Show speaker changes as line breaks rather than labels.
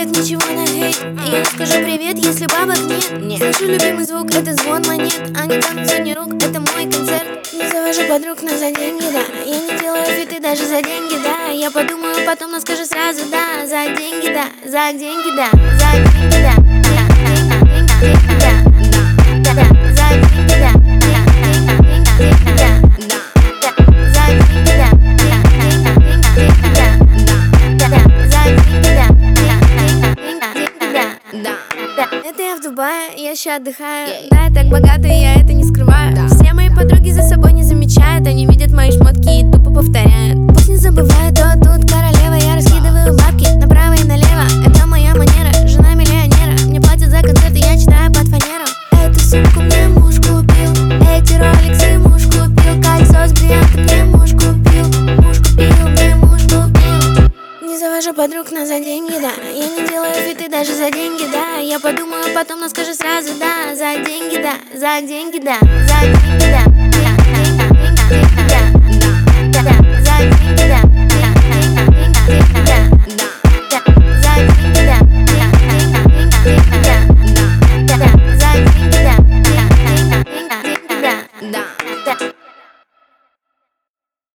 человек, ничего на хейт. Я не скажу привет, если бабок нет. Слышу любимый звук, это звон монет. Они танцуют сотни рук, это мой концерт. Не завожу подруг, но за деньги, да. Я не делаю фиты даже за деньги, да. Я подумаю потом, но скажу сразу, да. За деньги, да, за деньги, да. За деньги, да. Это я в Дубае, я ща отдыхаю. Да, я так богата, и я это не скрываю. Все мои подруги за собой не замечают. Они видят мои шмотки и тупо повторяют. Пусть не забывают, то тут королева. Я раскидываю бабки направо и налево. Это моя манера, жена миллионера. Мне платят за концерты, я читаю под фанеру. Эту сумку мне муж купил, эти роликсы муж купил, кольцо с бриллиантом мне муж купил. Муж купил, мне муж купил. Не завожу подруг, но за деньги, да. Я не делаю фиты даже за деньги, да. Я подумаю потом, но скажу сразу, да. За деньги, да, за деньги, да, за деньги, да.